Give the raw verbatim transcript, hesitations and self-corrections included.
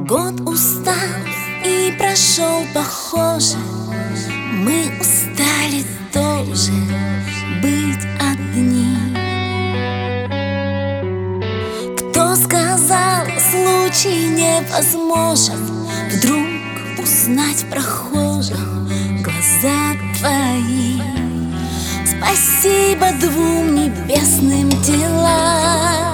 Год устал и прошел, похоже. Мы устали тоже быть одни. Кто сказал, случай невозможен вдруг узнать в прохожих глаза твои? Спасибо двум небесным телам,